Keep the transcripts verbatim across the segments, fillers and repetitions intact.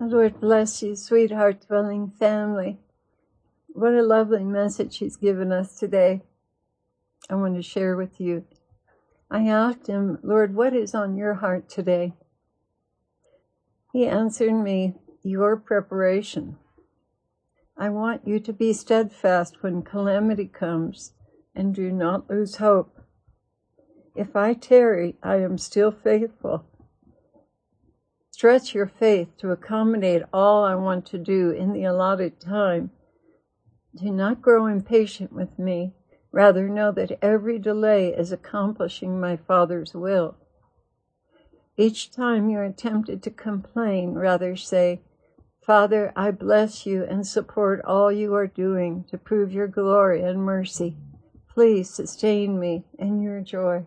Lord bless you, sweetheart dwelling family. What a lovely message he's given us today. I want to share with you. I asked him, Lord, what is on your heart today? He answered me, your preparation. I want you to be steadfast when calamity comes and do not lose hope. If I tarry, I am still faithful. Stretch your faith to accommodate all I want to do in the allotted time. Do not grow impatient with me. Rather know that every delay is accomplishing my Father's will. Each time you are tempted to complain, rather say, Father, I bless you and support all you are doing to prove your glory and mercy. Please sustain me in your joy.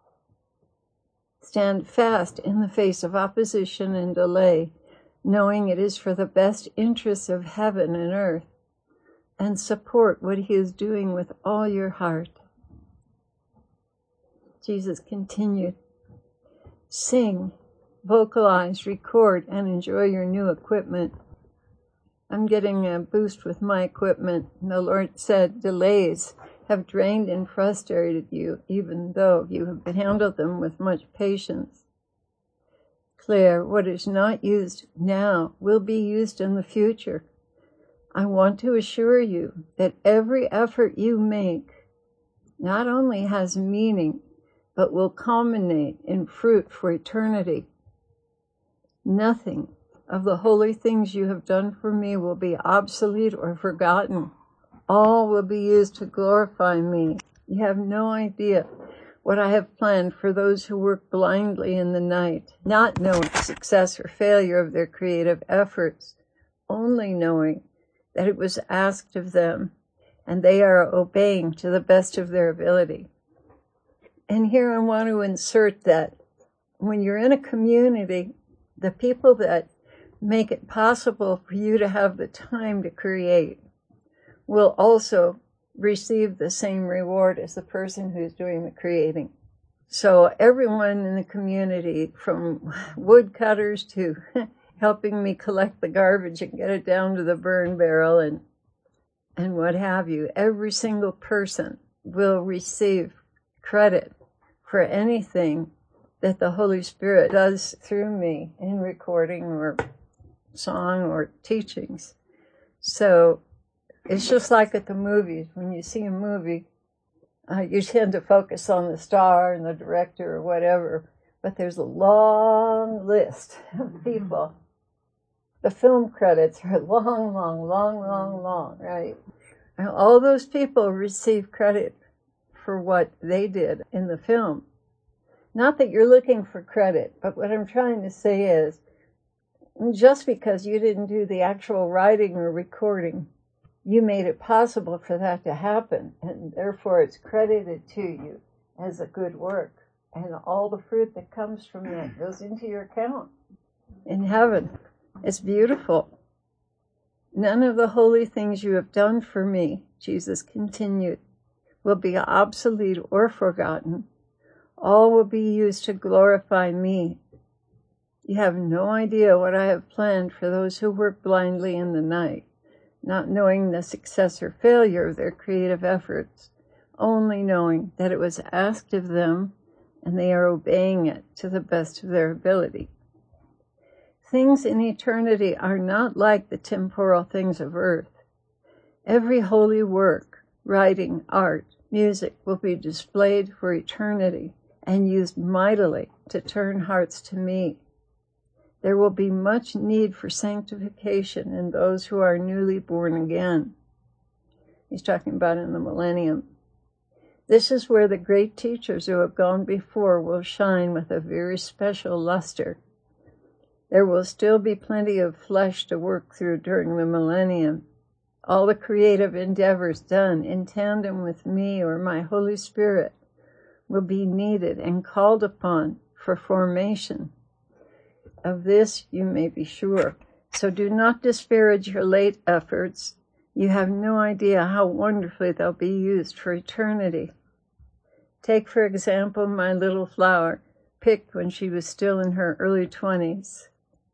Stand fast in the face of opposition and delay, knowing it is for the best interests of heaven and earth, and support what he is doing with all your heart. Jesus continued, sing, vocalize, record, and enjoy your new equipment. I'm getting a boost with my equipment. The Lord said delays have drained and frustrated you, even though you have handled them with much patience. Claire, what is not used now will be used in the future. I want to assure you that every effort you make not only has meaning, but will culminate in fruit for eternity. Nothing of the holy things you have done for me will be obsolete or forgotten. All will be used to glorify me. You have no idea what I have planned for those who work blindly in the night, not knowing the success or failure of their creative efforts, only knowing that it was asked of them, and they are obeying to the best of their ability. And here I want to insert that when you're in a community, the people that make it possible for you to have the time to create will also receive the same reward as the person who's doing the creating. So everyone in the community, from woodcutters to helping me collect the garbage and get it down to the burn barrel and and what have you, every single person will receive credit for anything that the Holy Spirit does through me in recording or song or teachings. So it's just like at the movies. When you see a movie, uh, you tend to focus on the star and the director or whatever, but there's a long list of people. The film credits are long, long, long, long, long, right? And all those people receive credit for what they did in the film. Not that you're looking for credit, but what I'm trying to say is, just because you didn't do the actual writing or recording, you made it possible for that to happen, and therefore it's credited to you as a good work. And all the fruit that comes from that goes into your account in heaven. It's beautiful. None of the holy things you have done for me, Jesus continued, will be obsolete or forgotten. All will be used to glorify me. You have no idea what I have planned for those who work blindly in the night, not knowing the success or failure of their creative efforts, only knowing that it was asked of them and they are obeying it to the best of their ability. Things in eternity are not like the temporal things of earth. Every holy work, writing, art, music will be displayed for eternity and used mightily to turn hearts to me. There will be much need for sanctification in those who are newly born again. He's talking about in the millennium. This is where the great teachers who have gone before will shine with a very special luster. There will still be plenty of flesh to work through during the millennium. All the creative endeavors done in tandem with me or my Holy Spirit will be needed and called upon for formation. Of this you may be sure. So do not disparage your late efforts. You have no idea how wonderfully they'll be used for eternity. Take, for example, my little flower, picked when she was still in her early twenties.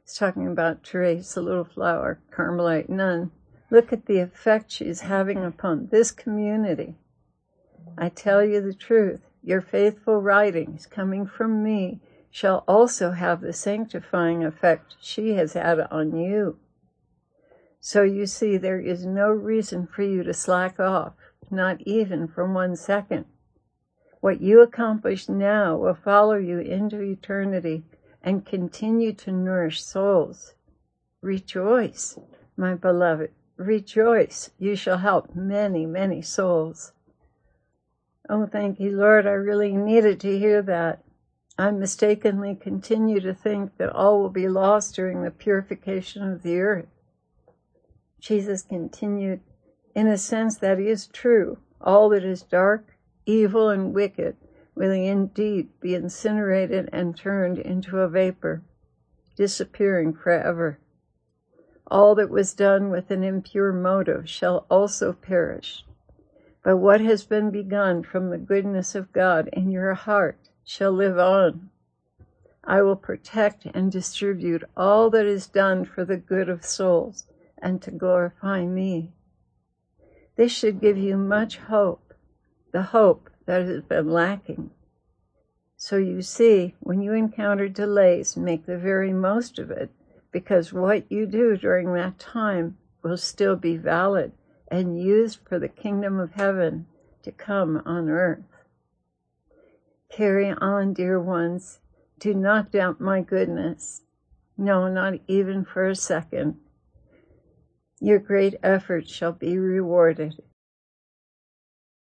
He's talking about Therese, the little flower, Carmelite nun. Look at the effect she's having upon this community. I tell you the truth, your faithful writings coming from me shall also have the sanctifying effect she has had on you. So you see, there is no reason for you to slack off, not even for one second. What you accomplish now will follow you into eternity and continue to nourish souls. Rejoice, my beloved, rejoice. You shall help many, many souls. Oh, thank you, Lord. I really needed to hear that. I mistakenly continue to think that all will be lost during the purification of the earth. Jesus continued, in a sense that is true. All that is dark, evil, and wicked will indeed be incinerated and turned into a vapor, disappearing forever. All that was done with an impure motive shall also perish. But what has been begun from the goodness of God in your heart shall live on. I will protect and distribute all that is done for the good of souls and to glorify me. This should give you much hope, the hope that has been lacking. So you see, when you encounter delays, make the very most of it, because what you do during that time will still be valid and used for the kingdom of heaven to come on earth. Carry on, dear ones. Do not doubt my goodness. No, not even for a second. Your great efforts shall be rewarded,